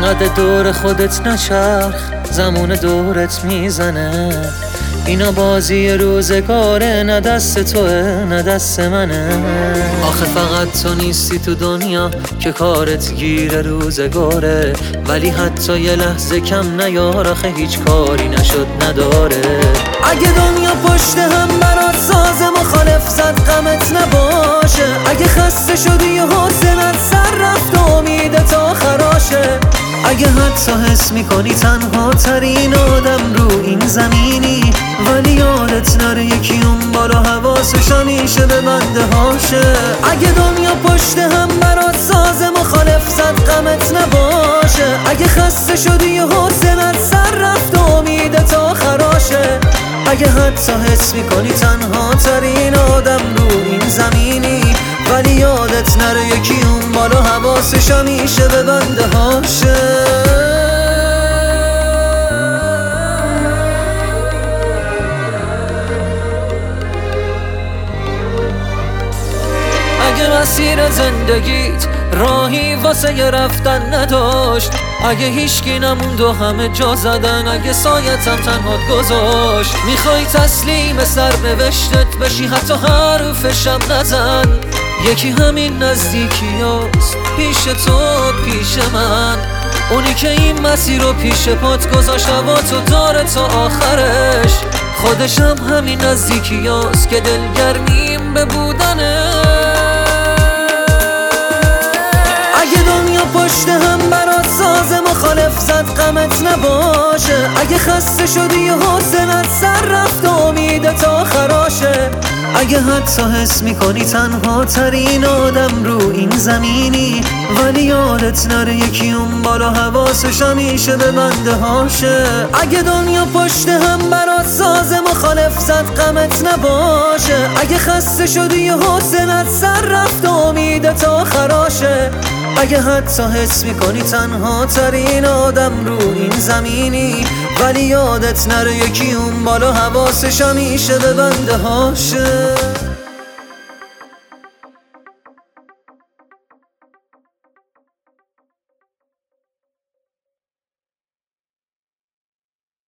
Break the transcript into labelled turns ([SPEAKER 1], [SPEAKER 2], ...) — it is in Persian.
[SPEAKER 1] انقدر دور خودت نچرخ، زمان دورت میزنه. اینا بازی روزگاره، نه دست توه نه دست منه. آخه فقط تو نیستی تو دنیا که کارت گیر روزگاره، ولی حتی یه لحظه کم نیار، آخه هیچ کاری نشد نداره. اگه دنیا پشت هم برات ساز مخالف زد غمت نباشه، اگه خسته شدی و حوصله‌ات سر رفت و امیدت خراشه، اگه حتی حس میکنی تنها ترین آدم رو این زمینی، ولی یادت نره یکی اون بالا حواسش همیشه به بنده هاشه. اگه دنیا پشت هم برات ساز مخالف زد غمت نباشه، اگه خسته شدی و حوصله‌ات سر رفت و امیدت خراشه، اگه حتی حس میکنی تنها ترین آدم رو این زمینی، ولی یادت نره یکی اون بالا حواسش همیشه به بنده هاشه. اگه مسیر زندگیت راهی واسه ی رفتن نداشت، اگه هیچکی نموند و همه جا زدن، اگه سایتم تنهات گذاشت، میخوای تسلیم سرنوشتت بشی حتی حرفشم نزن، یکی همین نزدیکی هست پیش تو پیش من، اونی که این مسیر رو پیش پات گذاشت هوا تو داره تا آخرش، خودشم همین نزدیکی هست که دلگرمیم به بودنه. اگه دنیا پشت هم برات ساز مخالف زد غمت نباشه، اگه خسته شدی و حوصله‌ات سر رفت و امیدت خراشه، اگه حتی حس میکنی تنها ترین آدم رو این زمینی، ولی یادت نره یکی اون بالا حواسش همیشه به بنده هاشه. اگه دنیا پشت هم برات ساز مخالف زد غمت نباشه، اگه خسته شدی و حوصله‌ات سر رفت و امیدت خراشه، اگه حتی حس میکنی تنها ترین آدم رو این زمینی، ولی یادت نره یکی اون بالا حواسش همیشه به بنده هاشه.